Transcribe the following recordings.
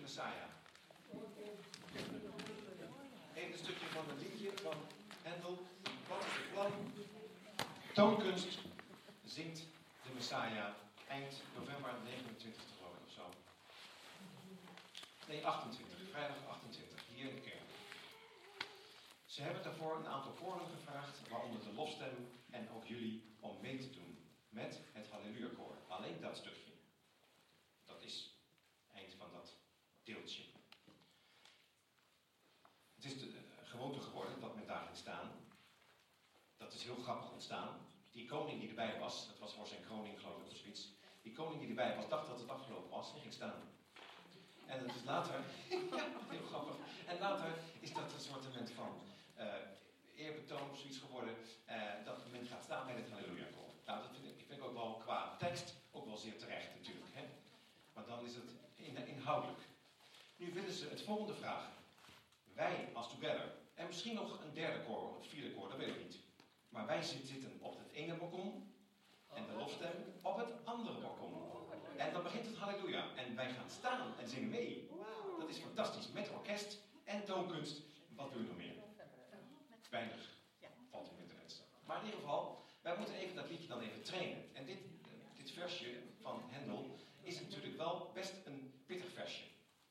Messiah. Even een stukje van een liedje van Handel. Wat is het plan? Toonkunst zingt de Messiah eind november 29 geloof ik of zo. Nee, 28. Vrijdag 28. Hier in de kerk. Ze hebben daarvoor een aantal koren gevraagd, waaronder de lofstem en ook jullie, om mee te doen met het Halleluja-koor. Alleen dat stukje. Dat is het eind van dat deeltje. Het is de gewoonte geworden dat men daarin staan. Dat is heel grappig ontstaan. Die koning die erbij was, dat was voor zijn kroning geloof ik of zoiets. Die koning die erbij was, dacht dat het afgelopen was en ging staan. En het is later, heel grappig, en later is dat een soort van eerbetoon of zoiets geworden, dat men gaat staan bij het Halleluja-koor. Nou, dat vind ik ook wel qua tekst ook wel zeer terecht natuurlijk. Hè? Maar dan is het inhoudelijk. Nu willen ze het volgende vragen. Wij als Together, en misschien nog een derde koor of een vierde koor, dat weet ik niet. Maar wij zitten op het ene balkon en de lofstem op het andere balkon. En dan begint het halleluja. En wij gaan staan en zingen mee. Dat is fantastisch. Met orkest en toonkunst. Wat doe je nog meer? Weinig valt in te wensen. Maar in ieder geval, wij moeten even dat liedje dan even trainen. En dit versje van Handel is natuurlijk wel best een pittig versje.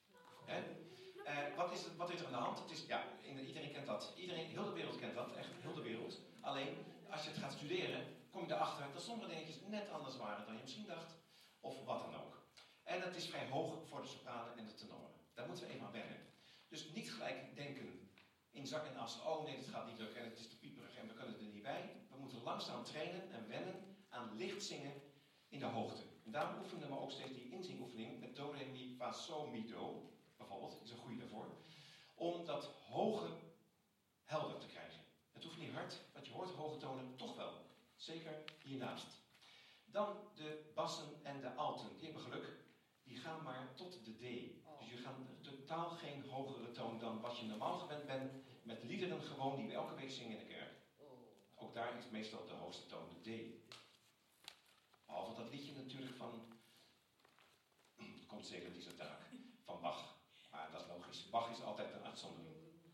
Wat is er aan de hand? Het is, ja, iedereen kent dat. Heel de wereld kent dat. Echt heel de wereld. Alleen, als je het gaat studeren, kom je erachter dat sommige dingetjes net anders waren dan je misschien dacht. Of wat dan ook. En het is vrij hoog voor de sopranen en de tenoren. Daar moeten we even aan wennen. Dus niet gelijk denken in zak en as. Oh nee, dit gaat niet lukken en het is te pieperig en we kunnen er niet bij. We moeten langzaam trainen en wennen aan licht zingen in de hoogte. En daarom oefenen we ook steeds die inzingoefening met do, re, mi, fa, sol, mi, do. Bijvoorbeeld, is een goede daarvoor. Om dat hoge helder te krijgen. Het hoeft niet hard, want je hoort hoge tonen toch wel. Zeker hiernaast. Dan de bassen en de alten. Die hebben geluk. Die gaan maar tot de D. Dus je gaat totaal geen hogere toon dan wat je normaal gewend bent. Met liederen gewoon die we elke week zingen in de kerk. Ook daar is meestal de hoogste toon de D. Behalve dat liedje natuurlijk van... komt zeker die taak. Van Bach. Maar dat is logisch. Bach is altijd een uitzondering.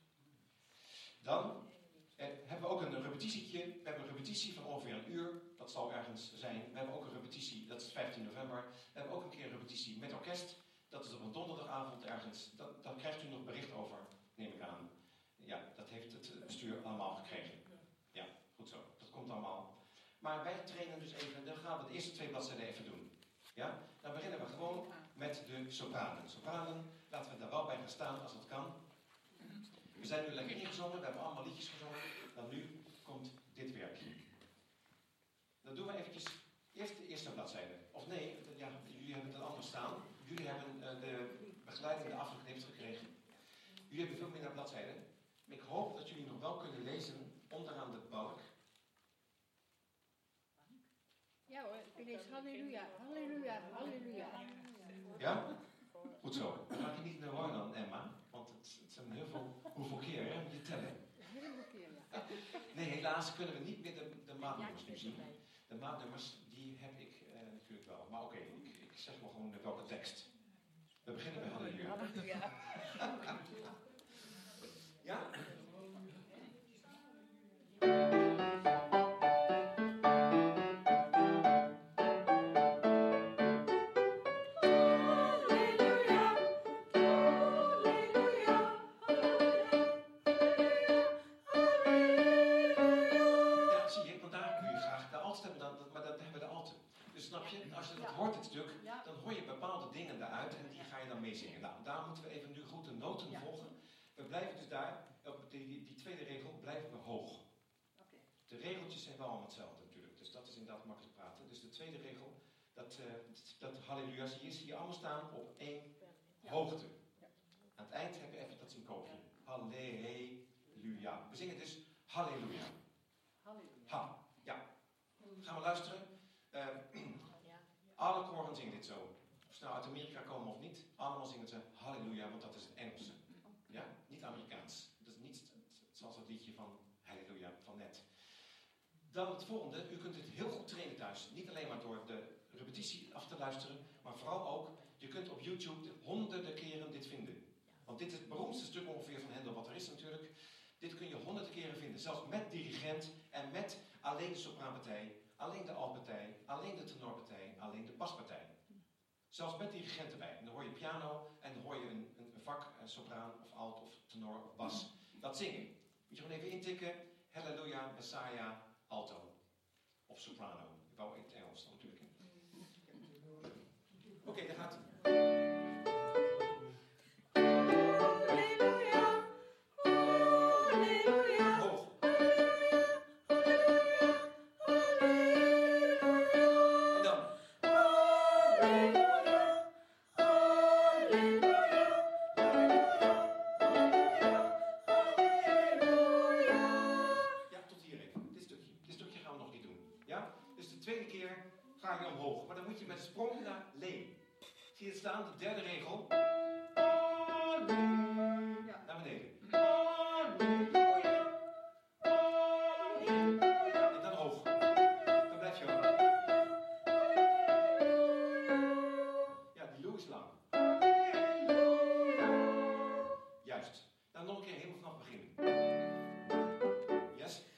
Dan hebben we ook een repetitietje. We hebben een repetitie van ongeveer een uur. Dat zal ergens zijn. We hebben ook een repetitie, dat is 15 november. We hebben ook een keer een repetitie met orkest. Dat is op een donderdagavond ergens. Daar krijgt u nog bericht over, neem ik aan. Ja, dat heeft het bestuur allemaal gekregen. Ja, goed zo. Dat komt allemaal. Maar wij trainen dus even. Dan gaan we de eerste 2 bladzijden even doen. Ja? Dan beginnen we gewoon met de sopranen. Sopranen, laten we daar wel bij gaan staan als het kan. We zijn nu lekker ingezongen, we hebben allemaal liedjes gezongen. Dan nu komt dit werkje. Dan doen we eventjes eerst de eerste bladzijde. Of nee, ja, jullie hebben het anders staan. Jullie hebben de begeleiding afgeknipt gekregen. Jullie hebben veel minder bladzijden. Maar ik hoop dat jullie nog wel kunnen lezen onderaan de balk. Ja hoor, ik lees halleluja, halleluja, halleluja. Ja? Goed zo. Dan raak je niet in de war dan, Emma. Want het zijn heel veel... Hoeveel keer, hè? Moet je tellen. Heel veel keer, ja. Nee, helaas kunnen we niet meer de maatnummers nu zien. De maatnummers, die heb ik natuurlijk wel. Maar oké, ik zeg maar gewoon welke tekst. We beginnen bij halleluja. Halleluja. Ja? Als je dat hoort, dit stuk, dan hoor je bepaalde dingen daaruit en die ga je dan meezingen. Nou, daar moeten we even nu goed de noten volgen. We blijven dus daar, op die tweede regel, blijven we hoog. De regeltjes zijn wel allemaal hetzelfde natuurlijk, dus dat is inderdaad makkelijk praten. Dus de tweede regel, dat halleluja, zie je allemaal staan op 1 hoogte. Aan het eind heb je even dat syncoopje. Halleluja. We zingen dus halleluja. Ha, ja. Gaan we luisteren. Alle koren zingen dit zo. Of ze nou uit Amerika komen of niet, allemaal zingen ze halleluja, want dat is het Engelse. Ja? Niet Amerikaans. Dat is niet zoals het liedje van halleluja van net. Dan het volgende, u kunt dit heel goed trainen thuis. Niet alleen maar door de repetitie af te luisteren, maar vooral ook Je kunt op YouTube honderden keren dit vinden. Want dit is het beroemdste stuk ongeveer van Händel wat er is natuurlijk. Dit kun je honderden keren vinden. Zelfs met dirigent en met alleen de sopraanpartij, alleen de altpartij, alleen de tenorpartij, alleen de baspartij. Zelfs met dirigent erbij. En dan hoor je piano en dan hoor je een vak, een sopraan of alt of tenor of bas. Dat zingen. Moet je gewoon even intikken. Halleluja, Messiah, alto. Of soprano. Ik wou in het Engels dan natuurlijk. Oké, daar gaat hij. Staan, de derde regel. Naar beneden. En dan hoog. Dan blijf je hoog. Ja, die loe is lang. Juist. Dan nog een keer helemaal vanaf beginnen. Yes.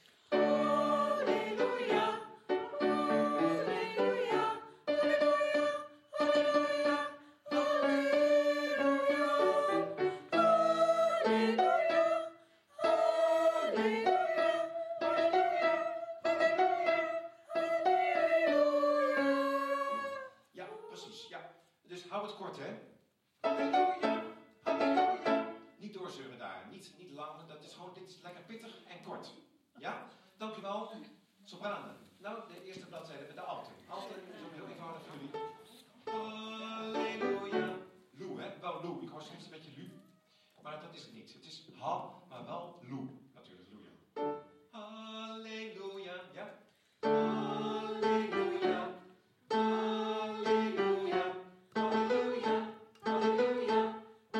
Sopranen. Nou, de eerste bladzijde met de alten. Alten is ook heel eenvoudig voor jullie. Halleluja. Loe, hè? Wel loe. Ik hoor soms een beetje lu. Maar dat is het niet. Het is ha, maar wel loe. Natuurlijk, loe. Halleluja. Ja? Halleluja. Halleluja. Halleluja. Halleluja.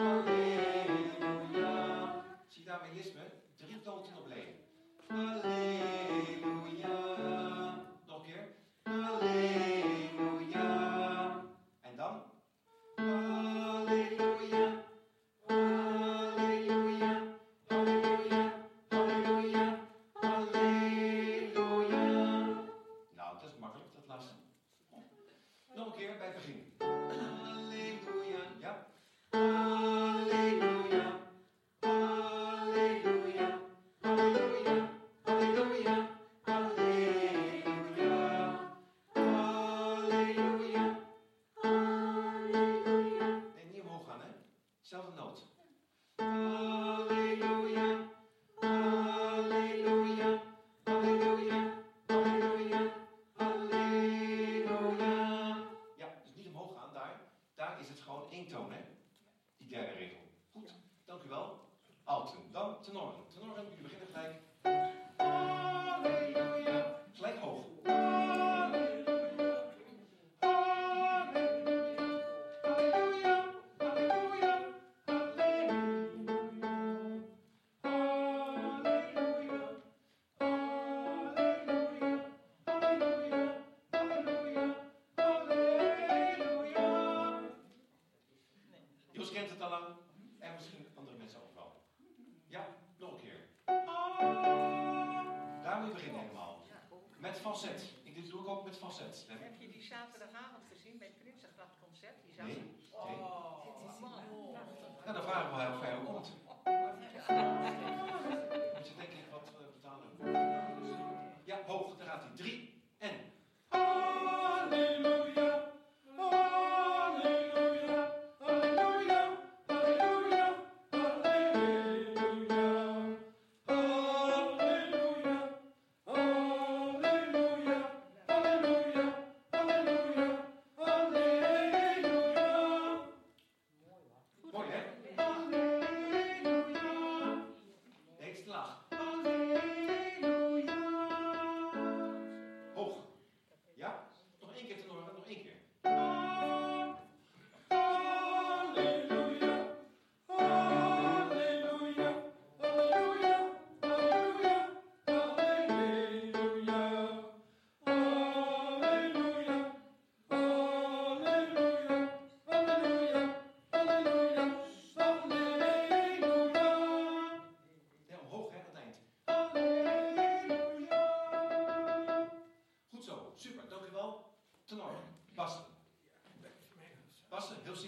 Halleluja. Zie je daar melisme? 3 toonten op lijn. Halleluja. Nog een keer. Halleluja. En dan? Halleluja. Halleluja. Halleluja. Halleluja. Halleluja. Nou, dat is makkelijk, dat laatste. Nog een keer bij het begin. Halleluja. Ja. Halleluja. Halleluja. Halleluja. Halleluja. Halleluja. Halleluja. Halleluja. Nee, niet omhoog gaan, hè? Zelfde noot. Halleluja. Halleluja. Halleluja. Halleluja. Halleluja. Ja, dus niet omhoog gaan, daar. Daar is het gewoon 1 toon, hè? Die derde regel. Goed, dank u wel. Alten. Dan tenoren. Tenoren, jullie beginnen gelijk. Halleluja. Gelijk hoog. Halleluja. Halleluja. Halleluja. Halleluja. Halleluja. Halleluja. Halleluja. Halleluja. Halleluja. Jos kent het al lang. En misschien andere mensen ook wel. Ja, nog een keer. Daar moet je beginnen helemaal. Met falset. Dit doe ik ook met falset. Heb je die zaterdagavond gezien bij het Prinsengrachtconcert? Die zag Nee. je? Nee. Prachtig. Nou, dan vragen we of hij ook komt. Moet je denken wat betalen. Ja, hoog. Daar gaat hij. 3 en. Halleluja. Halleluja. Halleluja. Halleluja. Halleluja. Halleluja. Halleluja. Halleluja. Halleluja. Halleluja.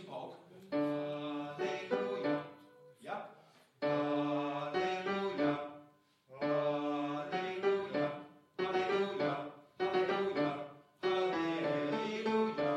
we ook. Halleluja. Ja. Halleluja. Halleluja. Halleluja. Halleluja. Halleluja.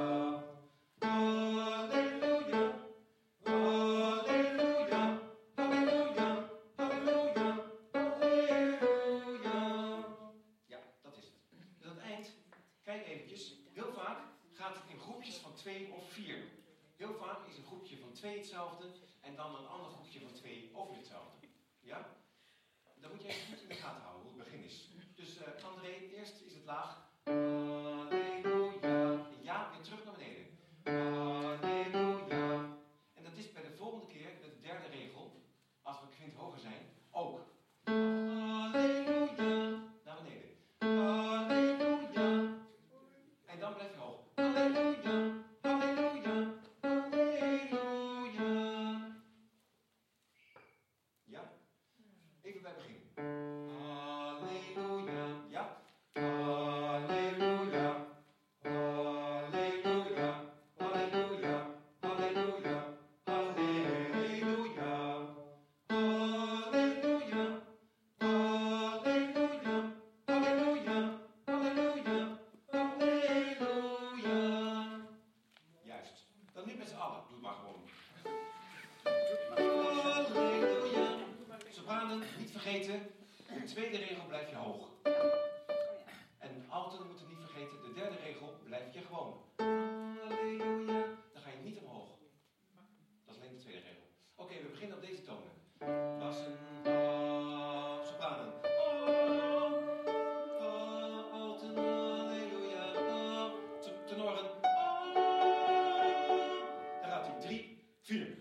Halleluja. Halleluja. Halleluja. Halleluja. Halleluja. Ja, dat is het. Dus aan het eind, kijk eventjes. Heel vaak gaat het in groepjes van 2 of 4. Heel vaak is een groepje van 2 hetzelfde en dan een ander groepje van 2 ook weer hetzelfde. Ja? Dan moet je even goed in de gaten houden hoe het begin is. Dus André, eerst is het laag. Halleluja. Ja, weer terug naar beneden. Halleluja. En dat is bij de volgende keer, de derde regel, als we een kwint hoger zijn, ook. Halleluja. Naar beneden. Halleluja. En dan blijf je hoog. Halleluja. Halleluja. Halleluja. Ja? Even bij het begin. Halleluja. Ja? Halleluja. Halleluja. Halleluja. Halleluja. Halleluja. Halleluja. Halleluja. Halleluja. Halleluja. Juist. Dan nu met z'n allen. Doe het maar gewoon. Halleluja. Sopranen, niet vergeten. De tweede regel blijf je hoog. En alten moeten niet vergeten. De derde regel blijf je gewoon. Halleluja. Dan ga je niet omhoog. Dat is alleen de tweede regel. Oké, we beginnen op deze tonen. Bassen. Sopranen. Alten. Halleluja. Tenoren. Daar gaat hij. 3, 4.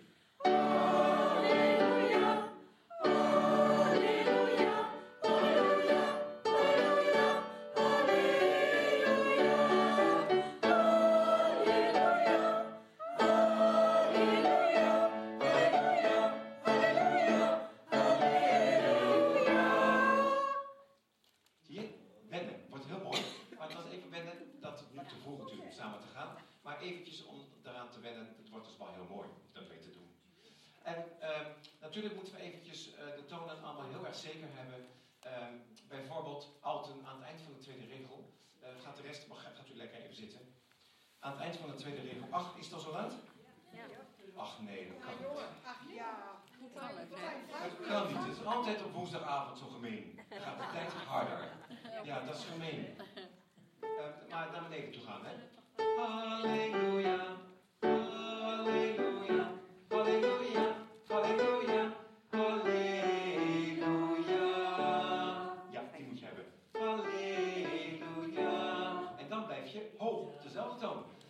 Zie je? Wennen. Wordt heel mooi. Maar het was even wennen dat het nu te vroeg natuurlijk om samen te gaan. Maar eventjes om eraan te wennen, het wordt dus wel heel mooi dat weet te doen. En natuurlijk moeten we eventjes de tonen allemaal heel erg zeker hebben. Bijvoorbeeld alten aan het eind van de tweede regel. Gaat de rest, gaat u lekker even zitten. Aan het eind van de tweede regel. Ach, is het al zo laat? Ja. Ach nee, dat kan niet. Ach ja. Dat kan niet. Het is altijd op woensdagavond zo gemeen. Dan gaat de tijd harder. Ja, dat is gemeen. Maar naar beneden toe gaan, hè. Halleluja. Halleluja. Halleluja. Halleluja. Halleluja. Ja, die moet je hebben. Halleluja. En dan blijf je hoog. Dezelfde toon.